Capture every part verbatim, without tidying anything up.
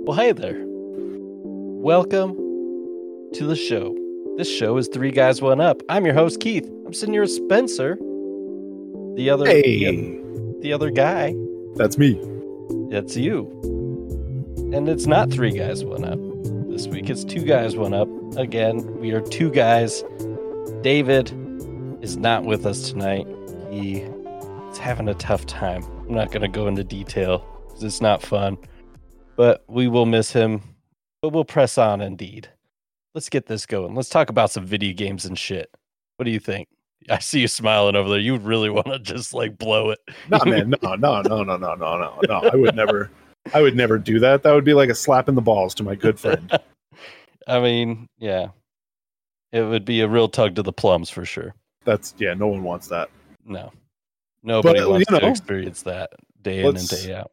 Well, hey there. Welcome to the show. This show is Three Guys, One Up. I'm your host, Keith. I'm sitting here with Spencer, the other, hey. the, other the other guy. That's me. That's you. And it's not Three Guys, One Up this week. It's Two Guys, One Up. Again, we are two guys. David is not with us tonight. He is having a tough time. I'm not going to go into detail because it's not fun. But we will miss him. But we'll press on indeed. Let's get this going. Let's talk about some video games and shit. What do you think? I see you smiling over there. You really want to just like blow it. No, man. No, no, no, no, no, no, no, no. I would never, I would never do that. That would be like a slap in the balls to my good friend. I mean, yeah. It would be a real tug to the plums for sure. That's, yeah, no one wants that. No. Nobody But, wants you know, to experience that day in and day out.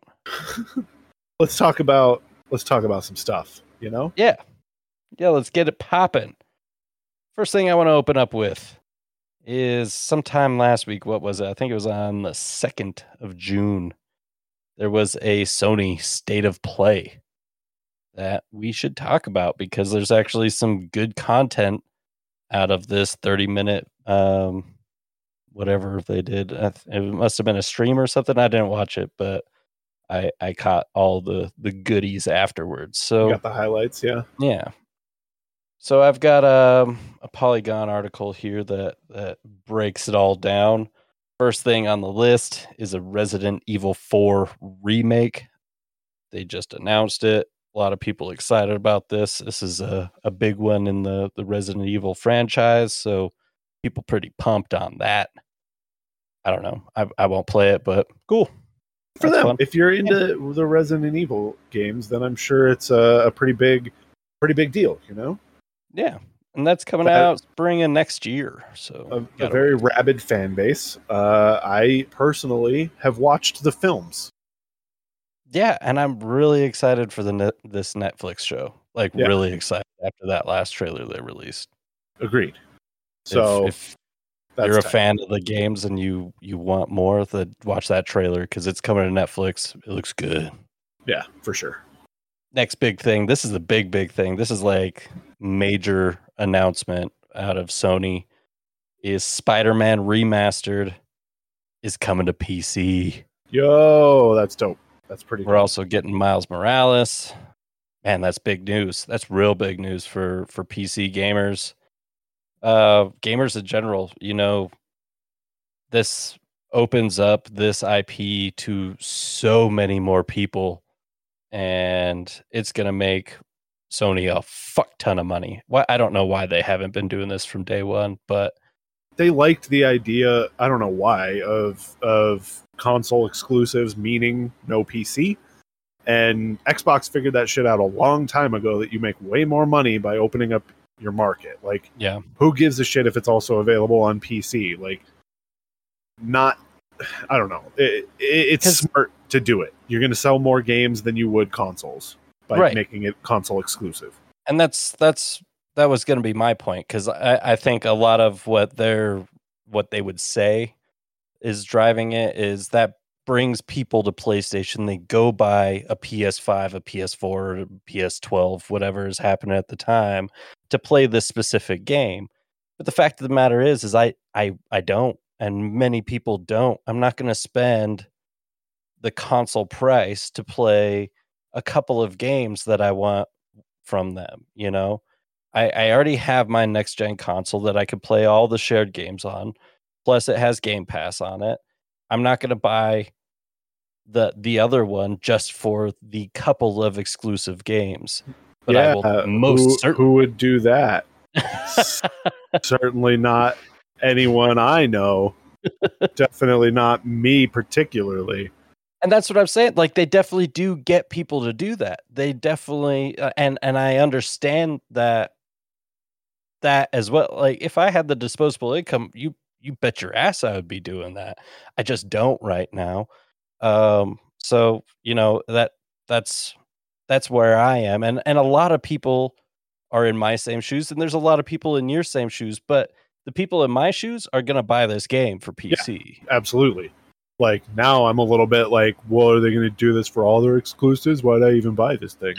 Let's talk about, let's talk about some stuff, you know? Yeah. Yeah, let's get it popping. First thing I want to open up with is sometime last week. What was it? I think it was on the second of June. There was a Sony State of Play that we should talk about because there's actually some good content out of this thirty minute, um, whatever they did. It must have been a stream or something. I didn't watch it, but I, I caught all the, the goodies afterwards. So you got the highlights, yeah. Yeah. So I've got um, a Polygon article here that, that breaks it all down. First thing on the list is a Resident Evil four remake. They just announced it. A lot of people excited about this. This is a, a big one in the, the Resident Evil franchise, so people pretty pumped on that. I don't know. I, I won't play it, but cool. For That's them, fun. if you're into yeah. the Resident Evil games, then I'm sure it's a, a pretty big, pretty big deal, you know? Yeah, and that's coming that, out spring of next year. So a, a very wait. rabid fan base. Uh, I personally have watched the films. Yeah, and I'm really excited for the net, this Netflix show. Like, yeah. really excited after that last trailer they released. Agreed. So, if, if you're a tight. fan of the games and you you want more, then watch that trailer because it's coming to Netflix. It looks good. Yeah, for sure. Next big thing. This is the big, big thing. This is like major announcement out of Sony is Spider-Man Remastered is coming to P C. Yo, that's dope. That's pretty We're dope. also getting Miles Morales. Man, that's big news. That's real big news for, for P C gamers. Uh, gamers in general, you know, this opens up this I P to so many more people. And it's going to make Sony a fuck ton of money. Why I don't know why they haven't been doing this from day one, but they liked the idea, I don't know why, of of console exclusives, meaning no P C. And Xbox figured that shit out a long time ago that you make way more money by opening up your market. Like, yeah, who gives a shit if it's also available on P C? Like, not, I don't know. It, it, it's smart to do it. You're going to sell more games than you would consoles by right. making it console exclusive. And that's that's that was going to be my point because I, I think a lot of what they're what they would say is driving it is that brings people to PlayStation. They go buy a P S five, a P S four, a P S twelve, whatever is happening at the time to play this specific game. But the fact of the matter is, is I I I don't, and many people don't. I'm not going to spend the console price to play a couple of games that I want from them. You know, I, I already have my next gen console that I could play all the shared games on. Plus it has Game Pass on it. I'm not going to buy the, the other one just for the couple of exclusive games, but yeah, I will most who, certainly who would do that? Certainly not anyone I know. Definitely not me particularly. And that's what I'm saying. Like, they definitely do get people to do that. They definitely, uh, and and I understand that that as well. Like, if I had the disposable income, you you bet your ass I would be doing that. I just don't right now. Um, so you know that that's that's where I am, and and a lot of people are in my same shoes, and there's a lot of people in your same shoes. But the people in my shoes are gonna buy this game for P C. Yeah, absolutely. Like now I'm a little bit like, well, are they going to do this for all their exclusives? Why'd I even buy this thing?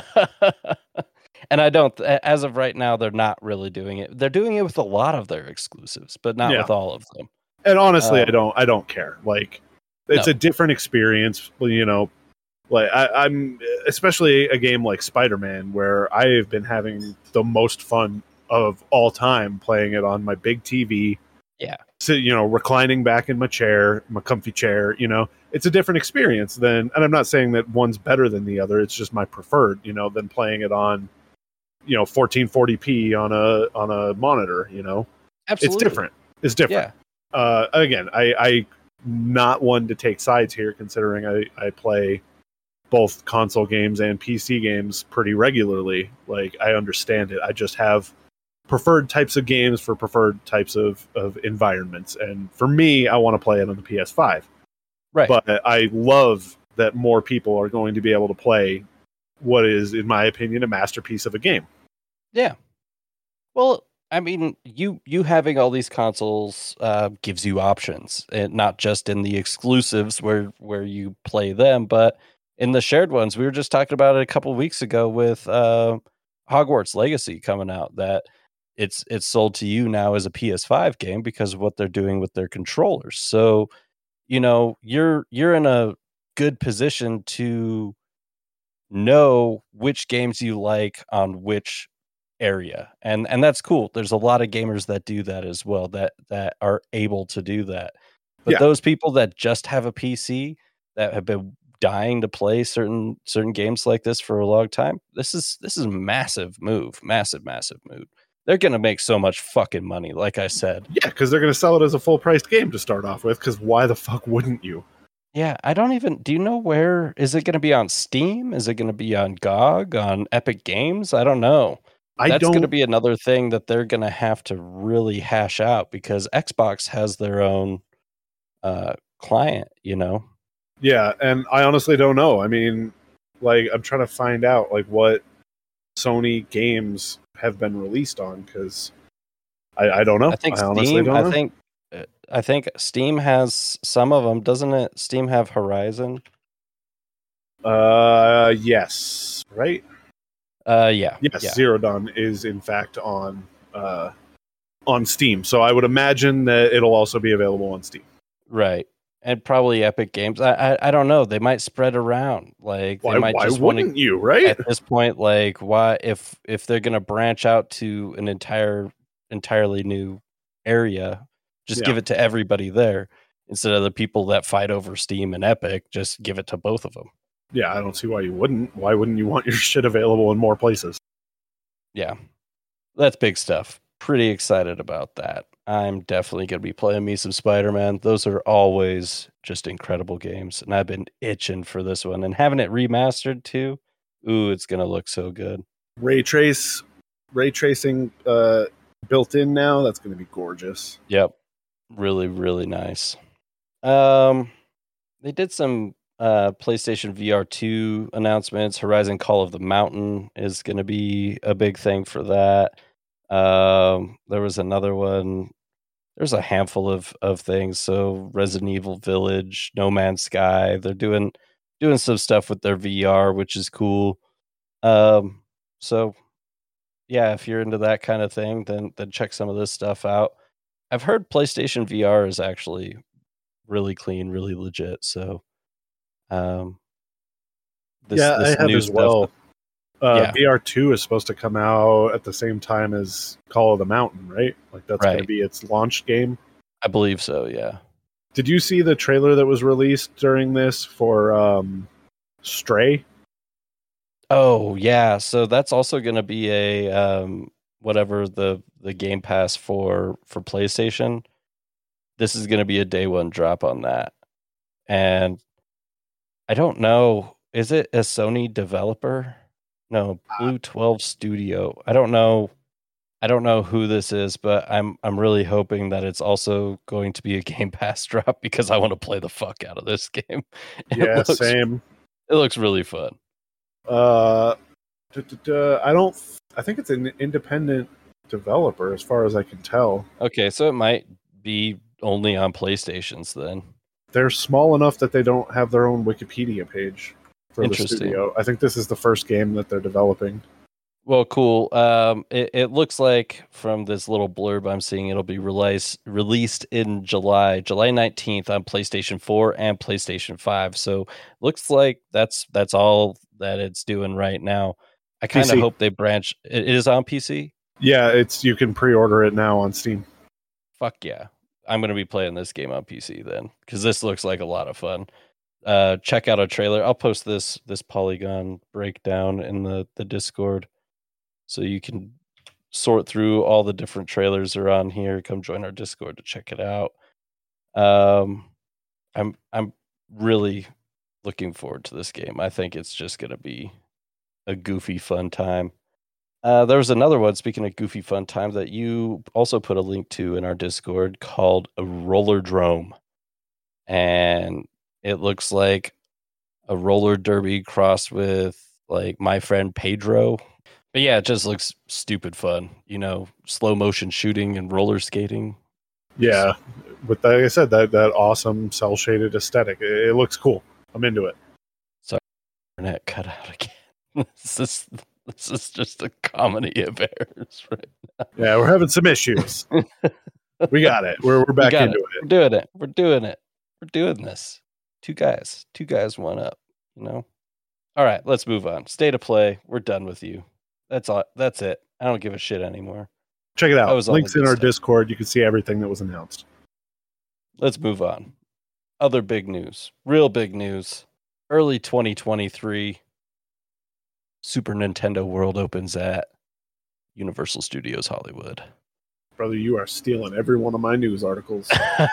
And I don't, as of right now, they're not really doing it. They're doing it with a lot of their exclusives, but not Yeah. with all of them. And honestly, Um, I don't, I don't care. Like, it's No. a different experience. You know, like I, I'm especially a game like Spider-Man, where I have been having the most fun of all time playing it on my big T V. Yeah. So, you know, reclining back in my chair, my comfy chair. You know, it's a different experience than, and I'm not saying that one's better than the other. It's just my preferred. You know, than playing it on, you know, fourteen forty p on a on a monitor. You know, Absolutely. it's different. It's different. Yeah. Uh, again, I, I not one to take sides here, considering I, I play both console games and P C games pretty regularly. Like, I understand it. I just have preferred types of games for preferred types of, of environments. And for me, I want to play it on the P S five. Right. But I love that more people are going to be able to play what is, in my opinion, a masterpiece of a game. Yeah. Well, I mean, you you having all these consoles uh, gives you options, and not just in the exclusives where where you play them, but in the shared ones. We were just talking about it a couple of weeks ago with uh, Hogwarts Legacy coming out. That it's it's sold to you now as a P S five game because of what they're doing with their controllers. So, you know, you're you're in a good position to know which games you like on which area, and and that's cool. There's a lot of gamers that do that as well, that that are able to do that. But Yeah. those people that just have a P C, that have been dying to play certain certain games like this for a long time, this is this is a massive move, massive massive move. They're gonna make so much fucking money, like I said. Yeah, because they're going to sell it as a full-priced game to start off with, because why the fuck wouldn't you? Yeah, I don't even, do you know where, is it gonna be on Steam? Is it gonna be on G O G, on Epic Games? I don't know. I That's going to don't... be another thing that they're going to have to really hash out, because Xbox has their own uh, client, you know? Yeah, and I honestly don't know. I mean, like, I'm trying to find out, like, what Sony games have been released on, because I, I don't know. I think I honestly Steam, don't I know. think, uh, I think Steam has some of them, doesn't it? Steam have Horizon? Uh, yes, right? Uh, yeah. Yes, yeah. Zero Dawn is in fact on uh, on Steam, so I would imagine that it'll also be available on Steam. Right, and probably Epic Games. I I, I don't know. They might spread around. Like, they Why? might Why just wouldn't wanna, you? Right? at this point, like, why, if if they're gonna branch out to an entire entirely new area, just Yeah. give it to everybody there instead of the people that fight over Steam and Epic. Just give it to both of them. Yeah, I don't see why you wouldn't. Why wouldn't you want your shit available in more places? Yeah, that's big stuff. Pretty excited about that. I'm definitely going to be playing me some Spider-Man. Those are always just incredible games, and I've been itching for this one. And having it remastered too, ooh, it's going to look so good. Ray trace, ray tracing uh, built in now. That's going to be gorgeous. Yep, really, really nice. Um, they did some uh PlayStation V R two announcements. Horizon Call of the Mountain is going to be a big thing for that. Um, there was another one. There's a handful of of things. So Resident Evil Village, No Man's Sky. They're doing doing some stuff with their V R, which is cool. Um, so yeah, if you're into that kind of thing, then then check some of this stuff out. I've heard PlayStation V R is actually really clean, really legit. So, um, this yeah, this I have new as stuff. well. Uh, Yeah. V R two is supposed to come out at the same time as Call of the Mountain, right? Like that's going to Right. be its launch game. I believe so. Yeah. Did you see the trailer that was released during this for um, Stray? Oh yeah. So that's also going to be a um whatever the the Game Pass for for PlayStation. This is going to be a day one drop on that, and I don't know. Is it a Sony developer? No, Blue twelve Studio. I don't know. I don't know who this is, but I'm I'm really hoping that it's also going to be a Game Pass drop, because I want to play the fuck out of this game. It Yeah, looks, same. It looks really fun. Uh, duh, duh, duh, I don't. I think it's an independent developer, as far as I can tell. Okay, so it might be only on PlayStations then. they're small enough that they don't have their own Wikipedia page for the studio. I think this is the first game that they're developing. Well, cool. Um, it, it looks like from this little blurb I'm seeing, it'll be released released in July, July nineteenth on PlayStation four and PlayStation five. So looks like that's that's all that it's doing right now. I kind of hope they branch. It is on P C. Yeah, it's you can pre-order it now on Steam. Fuck yeah. I'm going to be playing this game on P C then, because this looks like a lot of fun. Uh, check out a trailer. I'll post this this Polygon breakdown in the, the Discord, so you can sort through all the different trailers that are on here. Come join our Discord to check it out. Um, I'm I'm really looking forward to this game. I think it's just going to be a goofy, fun time. Uh, there was another one, speaking of goofy, fun time, that you also put a link to in our Discord called a Rollerdrome. And it looks like a roller derby crossed with like My Friend Pedro. But yeah, it just looks stupid fun. You know, slow motion shooting and roller skating. Yeah, with like I said, that that awesome cell shaded aesthetic. It, it looks cool. I'm into it. Sorry, internet cut out again. this is this is just a comedy of errors right now. Yeah, we're having some issues. We got it. We're we're back we into it. it. We're doing it. We're doing it. We're doing this. Two guys. Two guys, one up. You know. All right, let's move on. State of play. We're done with you. That's all. That's it. I don't give a shit anymore. Check it out. Links in our stuff. Discord. You can see everything that was announced. Let's move on. Other big news. Real big news. Early twenty twenty-three. Super Nintendo World opens at Universal Studios Hollywood. Brother, you are stealing every one of my news articles.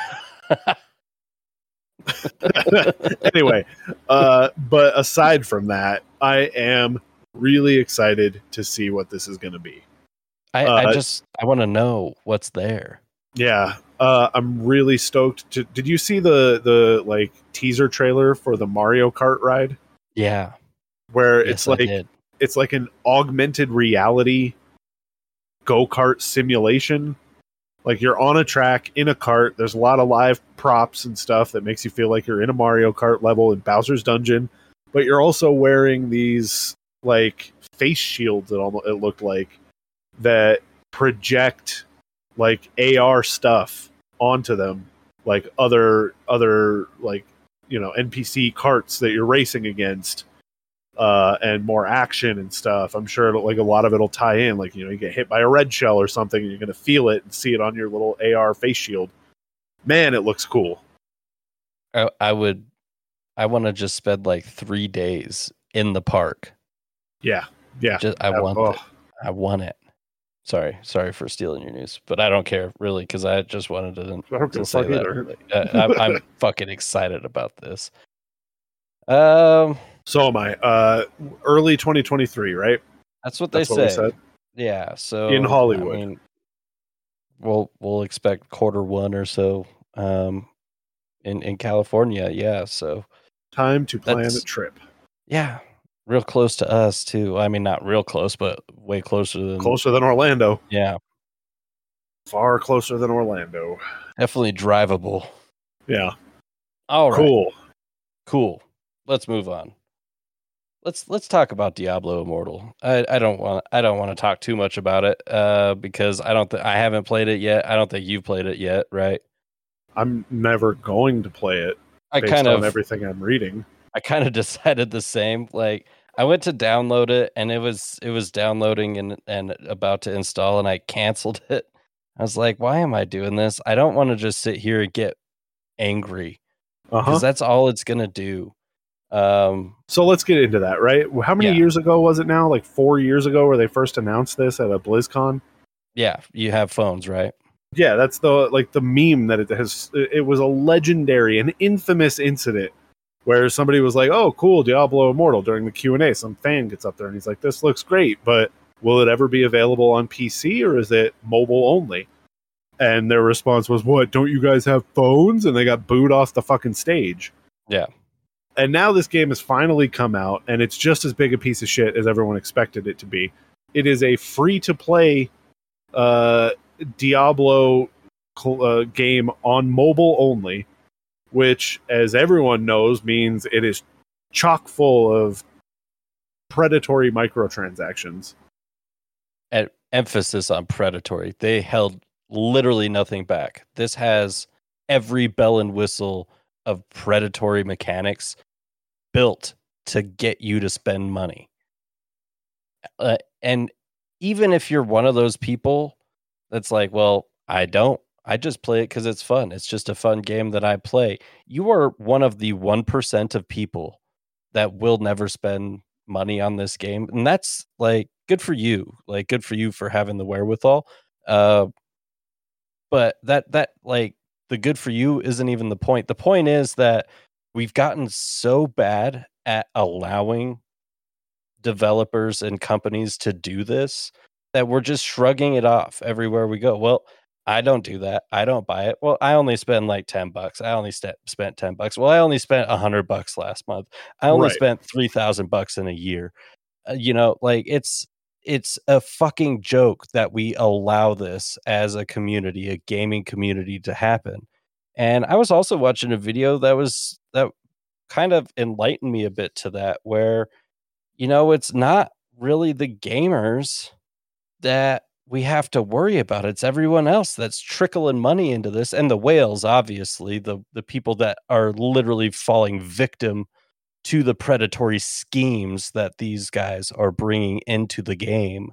Anyway, uh, but aside from that, I am really excited to see what this is going to be. I, uh, I just I want to know what's there. Yeah, uh, I'm really stoked. To, did you see the the like teaser trailer for the Mario Kart ride? Yeah, where yes, it's like it's like an augmented reality go-kart simulation. Like you're on a track in a cart. There's a lot of live props and stuff that makes you feel like you're in a Mario Kart level in Bowser's Dungeon. But you're also wearing these like face shields. It almost it looked like that project like A R stuff onto them, like other other like you know N P C carts that you're racing against. Uh, and more action and stuff. I'm sure like a lot of it'll tie in. Like, you know, you get hit by a red shell or something and you're going to feel it and see it on your little A R face shield. Man, it looks cool. I, I would, I want to just spend like three days in the park. Yeah. Yeah. Just, I yeah, want oh. it. I want it. Sorry. Sorry for stealing your news, but I don't care really because I just wanted to, I don't to say that. Either. Like, I, I'm, I'm fucking excited about this. Um, So am I. Uh, early twenty twenty-three, right? That's what they That's say. What we said. Yeah. So in Hollywood, I mean, we'll we'll expect quarter one or so. Um, in in California, yeah. So time to plan a trip. Yeah, real close to us too. I mean, not real close, but way closer than closer than Orlando. Yeah, far closer than Orlando. Definitely drivable. Yeah. All right. Cool. Cool. Let's move on. Let's let's talk about Diablo Immortal. I, I don't want I don't want to talk too much about it uh, because I don't th- I haven't played it yet. I don't think you've played it yet, right? I'm never going to play it. I based kind of on everything I'm reading. I kind of decided the same. Like I went to download it and it was it was downloading and and about to install and I canceled it. I was like, why am I doing this? I don't want to just sit here and get angry because uh-huh. that's all it's gonna do. Um, so let's get into that, right? How many yeah. years ago was it now? Like four years ago where they first announced this at a BlizzCon? Yeah, you have phones, right? Yeah, that's the like the meme that it has. It was a legendary, an infamous incident where somebody was like, oh, cool, Diablo Immortal during the Q and A. Some fan gets up there and he's like, this looks great, but will it ever be available on P C or is it mobile only? And their response was, what, don't you guys have phones? And they got booed off the fucking stage. Yeah. And now this game has finally come out, and it's just as big a piece of shit as everyone expected it to be. It is a free-to-play uh, Diablo uh, game on mobile only, which, as everyone knows, means it is chock full of predatory microtransactions. At emphasis on predatory. They held literally nothing back. This has every bell and whistle of predatory mechanics built to get you to spend money. Uh, and even if you're one of those people that's like, well, I don't, I just play it because it's fun. It's just a fun game that I play. You are one of the one percent of people that will never spend money on this game. And that's like, good for you. Like, good for you for having the wherewithal. Uh, but that, that like the good for you isn't even the point. The point is that we've gotten so bad at allowing developers and companies to do this that we're just shrugging it off everywhere we go. Well, I don't do that. I don't buy it. Well, I only spend like ten bucks. I only st- spent ten bucks. Well, I only spent a hundred bucks last month. I only Right. spent three thousand bucks in a year. Uh, you know, like it's, it's a fucking joke that we allow this as a community, a gaming community, to happen. And I was also watching a video that was, that kind of enlightened me a bit to that, where, you know, it's not really the gamers that we have to worry about. It's everyone else that's trickling money into this, and the whales, obviously, the the people that are literally falling victim to the predatory schemes that these guys are bringing into the game.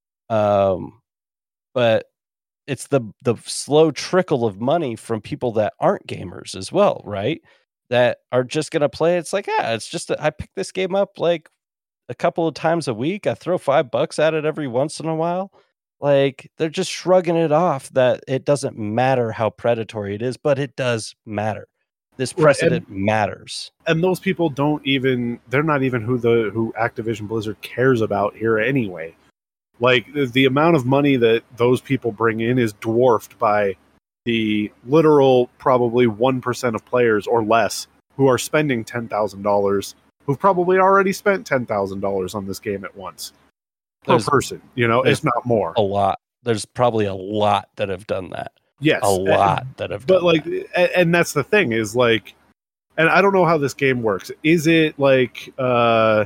Um, but it's the the slow trickle of money from people that aren't gamers as well, right? That are just gonna play. It's like, yeah, it's just a, I pick this game up like a couple of times a week. I throw five bucks at it every once in a while. Like, they're just shrugging it off that it doesn't matter how predatory it is, but it does matter. This Right, precedent matters. And those people don't even, they're not even who the who Activision Blizzard cares about here anyway. Like, the, the amount of money that those people bring in is dwarfed by the literal probably one percent of players or less who are spending ten thousand dollars, who've probably already spent ten thousand dollars on this game at once per There's- person, you know, there's if not more. A lot. There's probably a lot that have done that. Yes. A lot that have But done like, that. a- and that's the thing is like, and I don't know how this game works. Is it like, uh,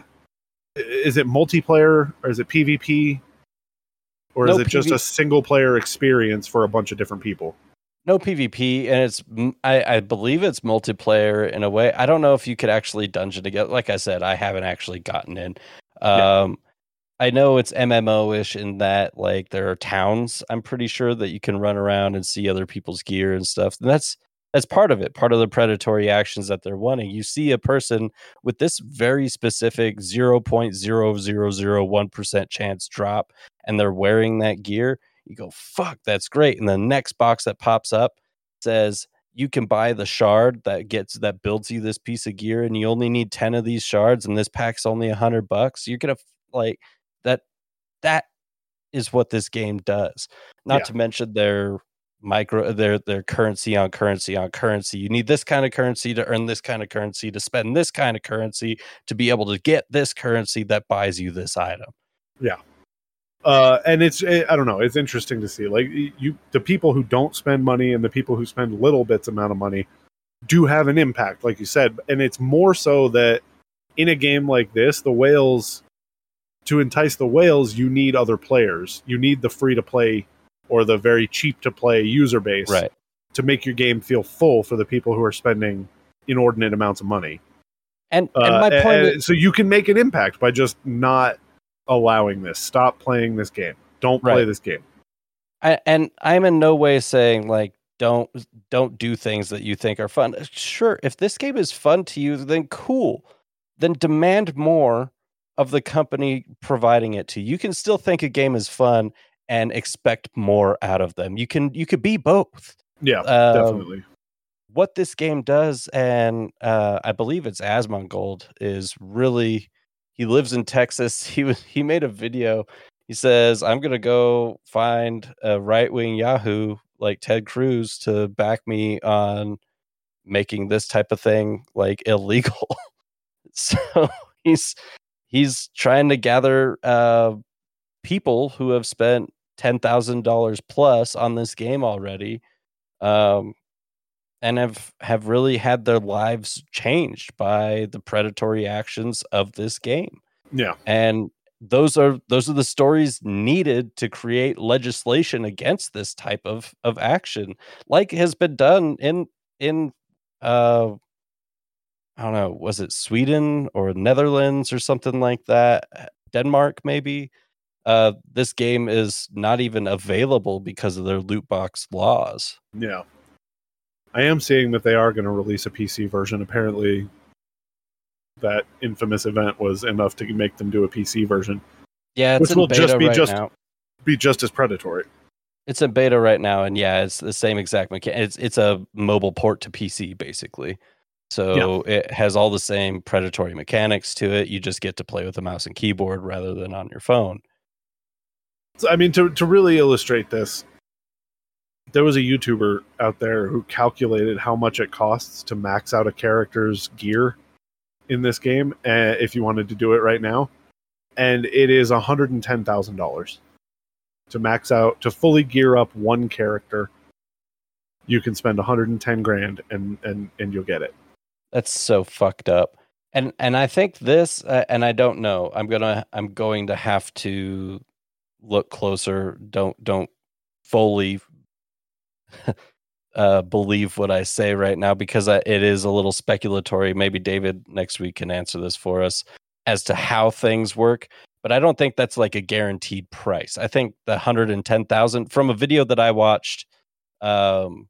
is it multiplayer or is it PvP? Or is No it just PV a single player experience for a bunch of different people? No PvP, and it's m- I, I believe it's multiplayer in a way. I don't know if you could actually dungeon together. Like I said, I haven't actually gotten in. Yeah. Um, I know it's M M O-ish in that, like, there are towns, I'm pretty sure, that you can run around and see other people's gear and stuff. And that's that's part of it, part of the predatory actions that they're wanting. You see a person with this very specific zero point zero zero zero one percent chance drop, and they're wearing that gear. You go, fuck, that's great. And the next box that pops up says, you can buy the shard that gets that builds you this piece of gear, and you only need ten of these shards, and this pack's only a hundred bucks. You're gonna like that. That is what this game does. Not Yeah. to mention their micro, their their currency on currency on currency. You need this kind of currency to earn this kind of currency, to spend this kind of currency, to be able to get this currency that buys you this item. Yeah. Uh, and it's, I don't know, it's interesting to see. Like, you, the people who don't spend money and the people who spend little bits amount of money do have an impact, like you said. And it's more so that in a game like this, the whales, to entice the whales, you need other players. You need the free to play or the very cheap to play user base, Right. to make your game feel full for the people who are spending inordinate amounts of money. And and Uh, my point and- is, so you can make an impact by just not allowing this. Stop playing this game. Don't play Right. this game. I, and I'm in no way saying like don't don't do things that you think are fun. Sure, if this game is fun to you, then cool. Then demand more of the company providing it to you. You can still think a game is fun and expect more out of them. You can you could be both. Yeah, Um, definitely. What this game does, and uh, I believe it's Asmongold, is really, he lives in Texas. He was he made a video. He says, I'm gonna go find a right wing Yahoo like Ted Cruz to back me on making this type of thing like illegal. So he's he's trying to gather uh, people who have spent ten thousand dollars plus on this game already. Um, and have have really had their lives changed by the predatory actions of this game. Yeah. And those are those are the stories needed to create legislation against this type of of action, like has been done in in uh I don't know, was it Sweden or Netherlands or something like that? Uh, Denmark, maybe. Uh, this game is not even available because of their loot box laws. Yeah. I am seeing that they are going to release a P C version. Apparently, that infamous event was enough to make them do a P C version. Yeah, it's which in will beta just be right just now. be just as predatory. It's in beta right now, and yeah, it's the same exact mechanic. It's it's a mobile port to P C, basically. So yeah. It has all the same predatory mechanics to it. You just get to play with a mouse and keyboard rather than on your phone. So, I mean, to to really illustrate this, there was a YouTuber out there who calculated how much it costs to max out a character's gear in this game, uh, if you wanted to do it right now, and it is one hundred ten thousand dollars to max out, to fully gear up one character. You can spend one hundred ten grand and and and you'll get it. That's so fucked up. And and I think this, uh, and I don't know. I'm gonna I'm going to have to look closer. Don't don't fully uh, believe what I say right now, because I, it is a little speculatory. Maybe David next week can answer this for us as to how things work. But I don't think that's like a guaranteed price. I think the one hundred ten thousand from a video that I watched um,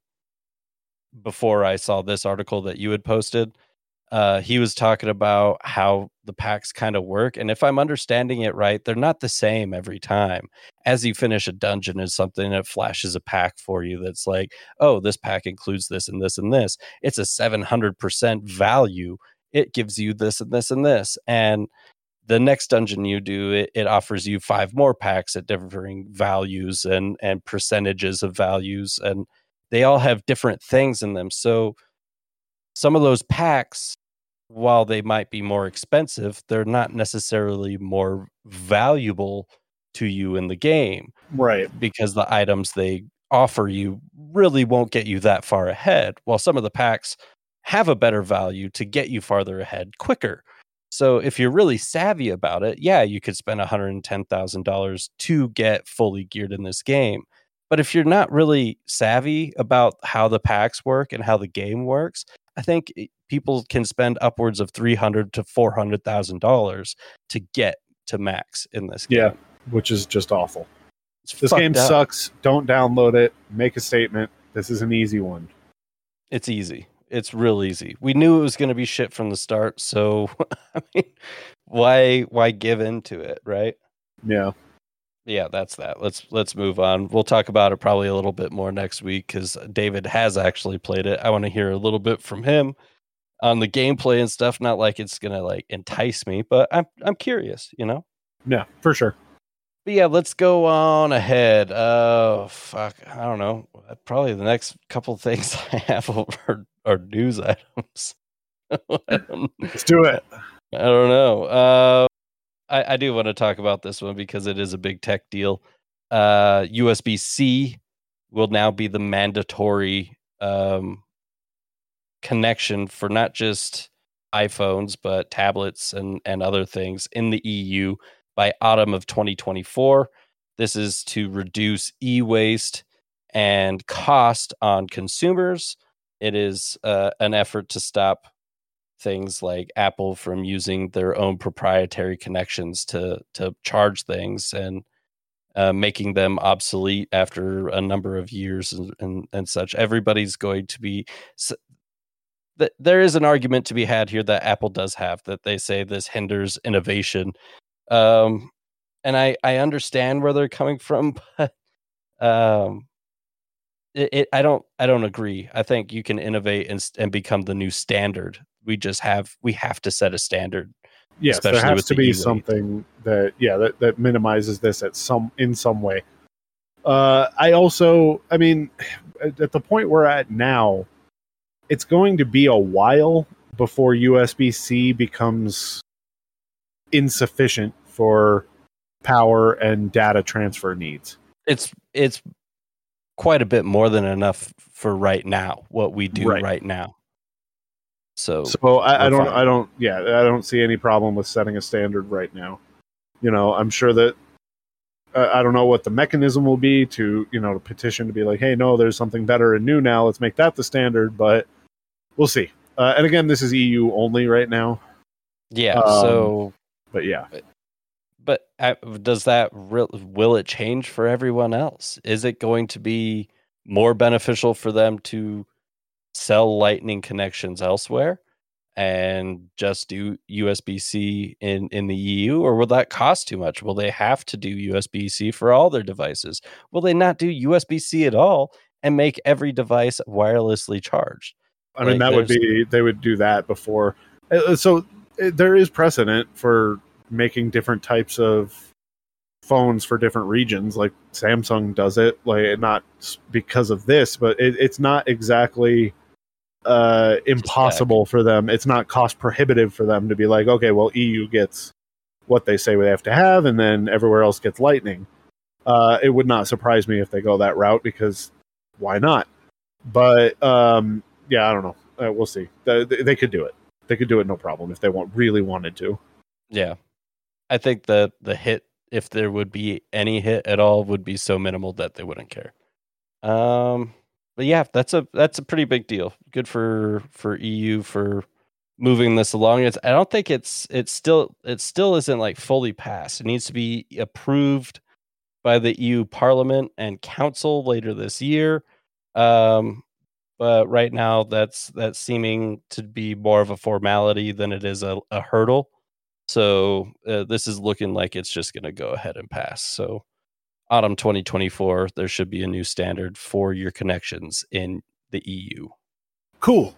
before I saw this article that you had posted. Uh, he was talking about how the packs kind of work. And if I'm understanding it right, they're not the same every time. As you finish a dungeon or something, it flashes a pack for you that's like, oh, this pack includes this and this and this. It's a seven hundred percent value. It gives you this and this and this. And the next dungeon you do, it, it offers you five more packs at differing values and, and percentages of values. And they all have different things in them. So some of those packs, while they might be more expensive, they're not necessarily more valuable to you in the game. Right. Because the items they offer you really won't get you that far ahead, while some of the packs have a better value to get you farther ahead quicker. So if you're really savvy about it, yeah, you could spend one hundred ten thousand dollars to get fully geared in this game. But if you're not really savvy about how the packs work and how the game works, I think people can spend upwards of three hundred to four hundred thousand dollars to get to max in this game. Yeah, which is just awful. It's this game up. sucks. Don't download it. Make a statement. This is an easy one. It's easy. It's real easy. We knew it was going to be shit from the start, so I mean, why why give into it, right? Yeah. Yeah, that's that. Let's let's move on. We'll talk about it probably a little bit more next week because David has actually played it. I want to hear a little bit from him on the gameplay and stuff. Not like it's gonna like entice me, but I'm I'm curious, you know. Yeah, for sure. But yeah, let's go on ahead. Uh, fuck, I don't know. Probably the next couple things I have are, are news items. Let's do it. I don't know. Uh, I, I do want to talk about this one because it is a big tech deal. Uh, U S B C will now be the mandatory um, connection for not just iPhones, but tablets and, and other things in the E U by autumn of twenty twenty-four. This is to reduce e-waste and cost on consumers. It is uh, an effort to stop things like Apple from using their own proprietary connections to to charge things and uh, making them obsolete after a number of years and, and, and such. Everybody's going to be... Th- there is an argument to be had here that Apple does have, that they say this hinders innovation. Um, and I, I understand where they're coming from, but um, it, it, I don't I don't agree. I think you can innovate and and become the new standard. We just have we have to set a standard. Yes, there has to be something that yeah that, that minimizes this at some in some way. Uh, I also, I mean, at, at the point we're at now, it's going to be a while before U S B C becomes insufficient for power and data transfer needs. It's it's quite a bit more than enough for right now, what we do Right. right now. So, so I, I we're don't, fine. I don't, yeah, I don't see any problem with setting a standard right now. You know, I'm sure that uh, I don't know what the mechanism will be to, you know, to petition to be like, hey, no, there's something better and new now. Let's make that the standard, but we'll see. Uh, and again, this is E U only right now. Yeah. Um, so, but yeah, but uh, does that re- will it change for everyone else? Is it going to be more beneficial for them to sell Lightning connections elsewhere and just do U S B C in, in the E U, or will that cost too much? Will they have to do U S B C for all their devices? Will they not do U S B C at all and make every device wirelessly charged? I mean, Like, that would there's be, they would do that before. Uh, So uh, there is precedent for making different types of phones for different regions. Like Samsung does it, like not s- because of this, but it, it's not exactly uh, impossible for them. It's not cost prohibitive for them to be like, okay, well, E U gets what they say they have to have, and then everywhere else gets Lightning. Uh, it would not surprise me if they go that route because why not? But um, yeah, I don't know. Uh, we'll see. They, they could do it. They could do it no problem if they want really wanted to. Yeah. I think that the hit, if there would be any hit at all, would be so minimal that they wouldn't care. Um, but yeah, that's a that's a pretty big deal. Good for for E U for moving this along. It's I don't think it's it's still it still isn't like fully passed. It needs to be approved by the E U Parliament and Council later this year. Um, but right now, that's that's seeming to be more of a formality than it is a, a hurdle. So uh, this is looking like it's just going to go ahead and pass. So autumn twenty twenty-four, there should be a new standard for your connections in the E U. Cool.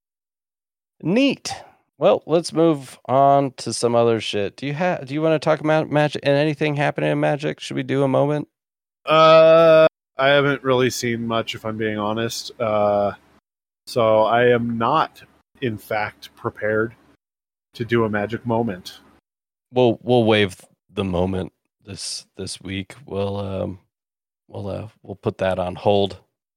Neat. Well, let's move on to some other shit. Do you have? Do you want to talk about Magic and anything happening in Magic? Should we do a moment? Uh, I haven't really seen much, if I'm being honest. Uh, so I am not, in fact, prepared to do a magic moment. We'll we'll waive the moment this this week. We'll um we'll uh, we'll put that on hold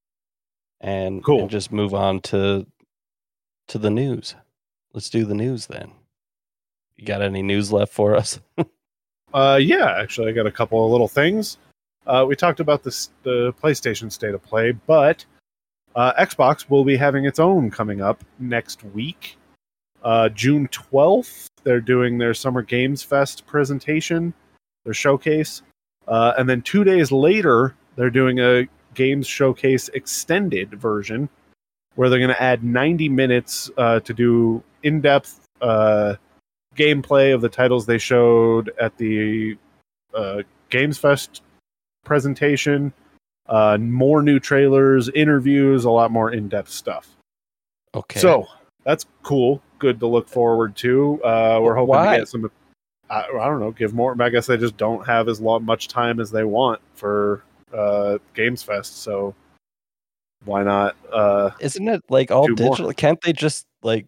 and Cool. and just move on to to the news. Let's do the news then. You got any news left for us? Uh, yeah, actually, I got a couple of little things. Uh, we talked about this, the PlayStation State of Play, but uh, Xbox will be having its own coming up next week. Uh, June twelfth, they're doing their Summer Games Fest presentation, their showcase. Uh, and then two days later, they're doing a Games Showcase extended version where they're going to add ninety minutes uh, to do in-depth uh, gameplay of the titles they showed at the uh, Games Fest presentation, uh, more new trailers, interviews, a lot more in-depth stuff. Okay. So that's cool. Good to look forward to. Uh, we're hoping Why? to get some. I, I don't know. Give more. I guess they just don't have as long, much time as they want for uh, Games Fest. So why not? Uh, Isn't it like all do more. digital? Can't they just like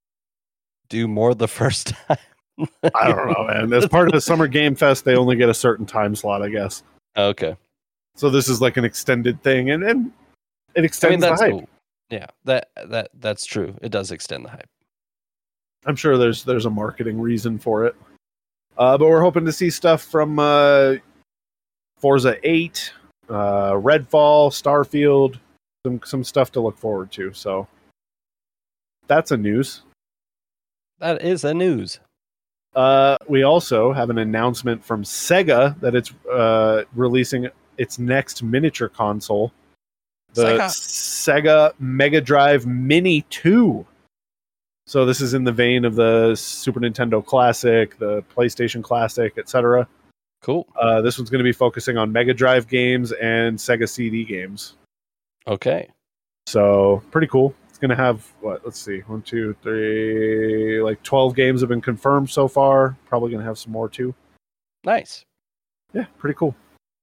do more the first time? I don't know, man. As part of the Summer Game Fest, they only get a certain time slot, I guess. Okay. So this is like an extended thing, and, and it I extends mean, that's the hype. cool. Yeah, that that that's true. It does extend the hype. I'm sure there's there's a marketing reason for it. Uh, but we're hoping to see stuff from uh, Forza eight, uh, Redfall, Starfield, some some stuff to look forward to. So that's a news. That is a news. Uh, we also have an announcement from Sega that it's uh, releasing its next miniature console, the Sega. Sega Mega Drive Mini two. So this is in the vein of the Super Nintendo Classic, the PlayStation Classic, et cetera. Cool. Uh, this one's going to be focusing on Mega Drive games and Sega C D games. Okay. So pretty cool. It's going to have, what, let's see, one, two, three, like twelve games have been confirmed so far. Probably going to have some more too. Nice. Yeah, pretty cool.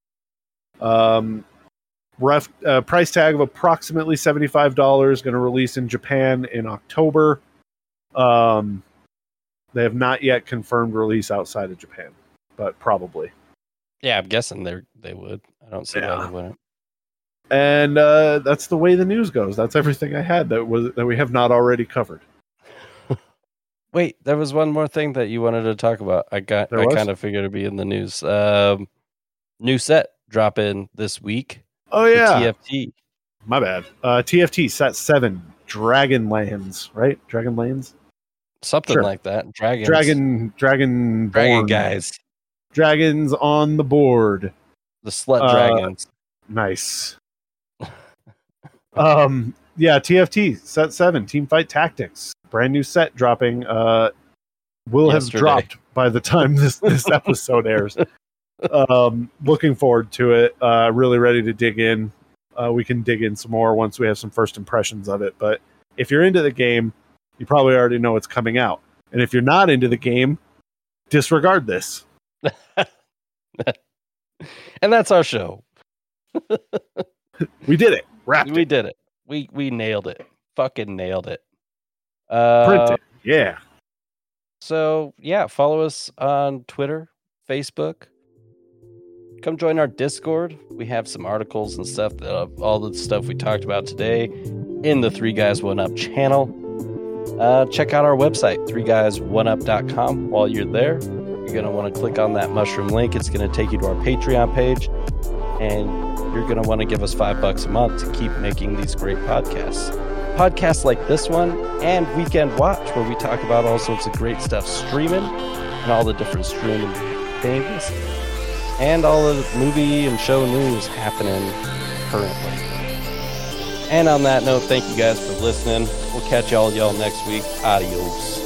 Um, ref, uh, price tag of approximately seventy-five dollars, going to release in Japan in October. Um, they have not yet confirmed release outside of Japan, but probably. Yeah, I'm guessing they they would. I don't see Yeah. why they wouldn't. And uh, that's the way the news goes. That's everything I had that was that we have not already covered. Wait, there was one more thing that you wanted to talk about. I got. There I was? kind of figured it'd be in the news. Um, new set drop in this week. Oh for yeah, T F T. my bad. Uh, T F T set seven, Dragonlands, right? Dragonlands, Something Sure. like that. Dragons. Dragon, Dragon, Dragon born. guys. Dragons on the board. The slut Uh, dragons. Nice. um, yeah, T F T set seven, Team Fight Tactics, brand new set dropping. Uh, will have Yesterday. dropped by the time this this episode airs. Um, looking forward to it. Uh, really ready to dig in. Uh, we can dig in some more once we have some first impressions of it. But if you're into the game, you probably already know it's coming out. And if you're not into the game, disregard this. And that's our show. We did it. Wrapped We it. did it. We we nailed it. Fucking nailed it. Uh, Print it. Yeah. So yeah, follow us on Twitter, Facebook. Come join our Discord. We have some articles and stuff that uh, all the stuff we talked about today in the Three Guys One Up channel. Uh, check out our website, three guys one up dot com. While you're there, you're going to want to click on that mushroom link. It's going to take you to our Patreon page, and you're going to want to give us five bucks a month to keep making these great podcasts. Podcasts like this one and Weekend Watch, where we talk about all sorts of great stuff streaming and all the different streaming things, and all the movie and show news happening currently. And on that note, thank you guys for listening. We'll catch y'all y'all next week. Adios.